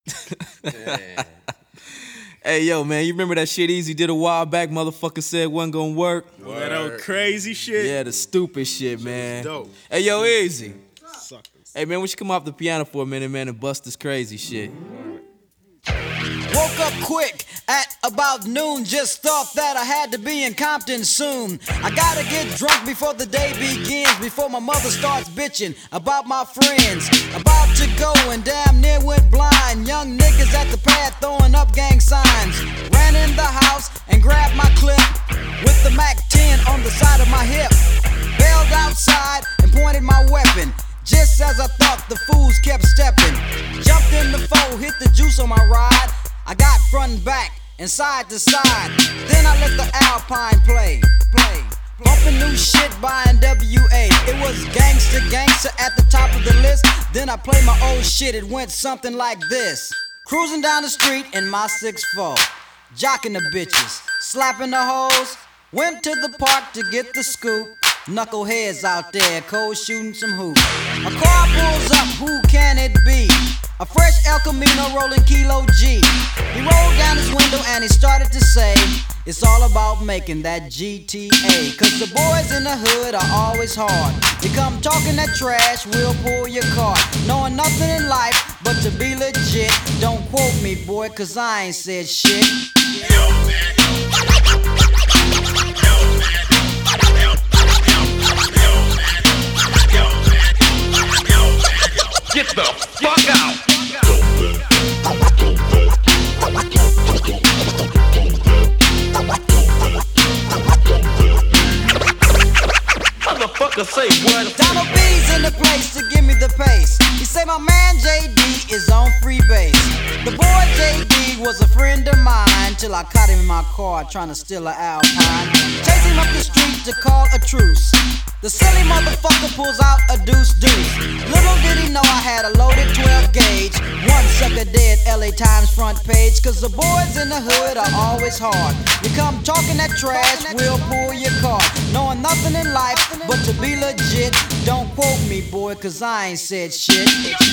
Yeah. Hey, yo, man, you remember that shit Easy did a while back? Motherfucker said wasn't gonna work. Oh, that old crazy shit. Yeah, the stupid shit, man. dope. Hey, yo, Easy. Suckers. Hey, man, we should come off the piano for a minute, man, and bust this crazy shit. Woke up quick at about noon. Just thought that I had to be in Compton soon. I gotta get drunk before the day begins, before my mother starts bitching about my friends. About to go and damn near went blind. Young niggas at the pad throwing up gang signs. Ran in the house and grabbed my clip with the Mac 10 on the side of my hip. Bailed outside and pointed my weapon. Just as I thought, the fools kept stepping. Jumped in the foe, hit the juice on my ride. I got front and back and side to side. Then I let the Alpine play. Bumping new shit by NWA. It was gangsta at the top of the list. Then I played my old shit, it went something like this. Cruising down the street in my 6'4", jocking the bitches, slapping the hoes. Went to the park to get the scoop. Knuckleheads out there, cold shooting some hoops. A car pulls up, who can it be? A fresh El Camino rolling Kilo G. He rolled down his window and he started to say, it's all about making that GTA. Cause the boys in the hood are always hard. You come talking that trash, we'll pull your card. Knowing nothing in life but to be legit. Don't quote me, boy, cause I ain't said shit. Get the fuck out! Motherfucker say what? Donald B's in the place to give me the pace. He say my man JD is on free base. The boy JD was a friend of mine till I caught him in my car trying to steal an Alpine. Chase him up the street to call a truce. The silly motherfucker pulls out a deuce. Little did he know I had a loaded 12 gauge. One sucker dead, LA Times front page. Cause the boys in the hood are always hard. You come talking that trash, we'll pull your car. Knowing nothing in life but to be legit. Don't quote me, boy, cause I ain't said shit.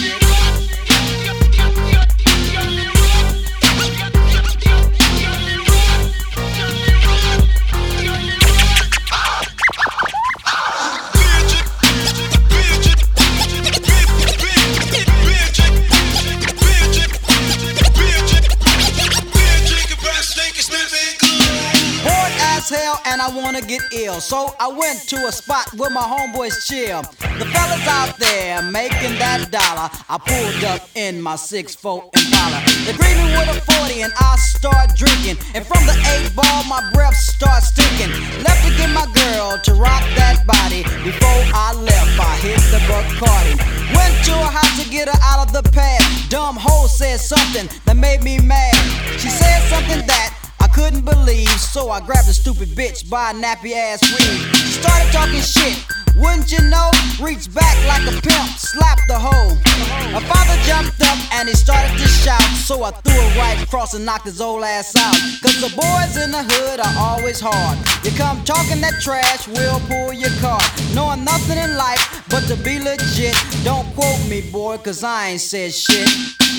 Hell and I wanna get ill, so I went to a spot where my homeboys chill. The fellas out there making that dollar. I pulled up in my 6'4" Impala. They greet me with a 40 and I start drinking. And from the 8-ball my breath starts stinking. Left to get my girl to rock that body. Before I left I hit the Bacardi. Went to her house to get her out of the pad. Dumb hoe said something that made me mad. She said something that I couldn't believe, so I grabbed a stupid bitch by a nappy ass weave. She started talking shit, wouldn't you know? Reached back like a pimp, slapped the hoe. My father jumped up and he started to shout, so I threw her right across and knocked his old ass out. Cause the boys in the hood are always hard. You come talking that trash, we'll pull your car. Knowing nothing in life but to be legit. Don't quote me, boy, cause I ain't said shit.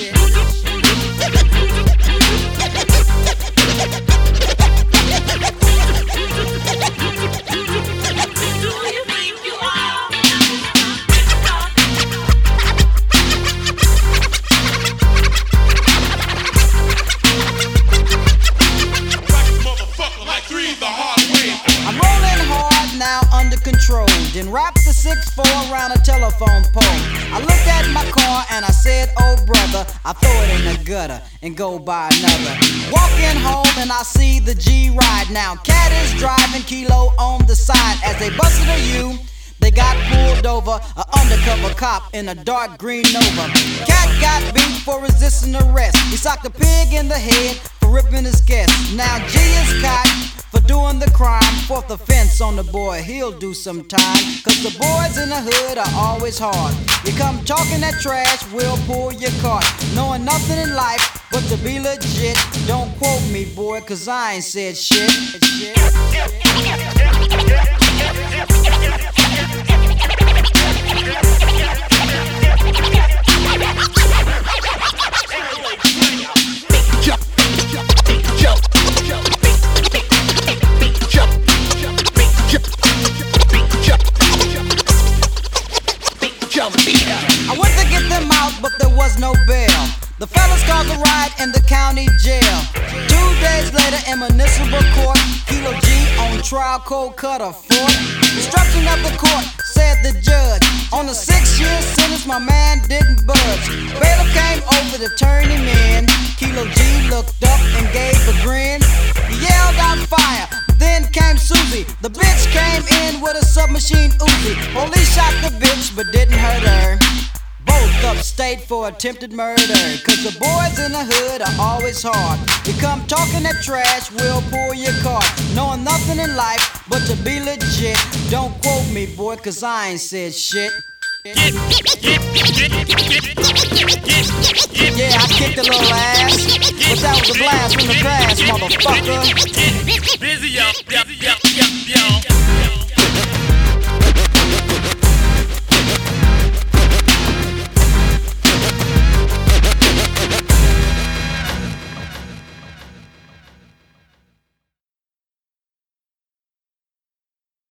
I'm rolling hard now under control. Then wrap the 6'4" around a telephone pole. I looked at my car and I said, oh brother, I throw it in the gutter and go buy another. Walking home and I see the G ride now. Cat is driving, Kilo on the side. As they busted a U, they got pulled over. An undercover cop in a dark green Nova. Cat got beat for resisting arrest. He socked a pig in the head for ripping his guest. Now G is caught for doing the crime. Fourth offense on the boy, he'll do some time. Cause the boys in the hood are always hard. You come talking that trash, we'll pull your cart. Knowing nothing in life but to be legit. Don't quote me, boy, cause I ain't said shit. The fellas caused a riot in the county jail. 2 days later in municipal court, Kilo G on trial, cold cut a fort. Instruction of the court, said the judge. On a 6-year sentence, my man didn't budge. Bailiff came over to turn him in. Kilo G looked up and gave a grin. He yelled out fire, then came Susie. The bitch came in with a submachine Uzi. Police shot the bitch but didn't hurt her. Both upstate for attempted murder. Cause the boys in the hood are always hard. You come talking that trash, we'll pull your card. Knowing nothing in life but to be legit. Don't quote me, boy, cause I ain't said shit. Yeah, I kicked a little ass, but that was a blast from the past, motherfucker. Busy up.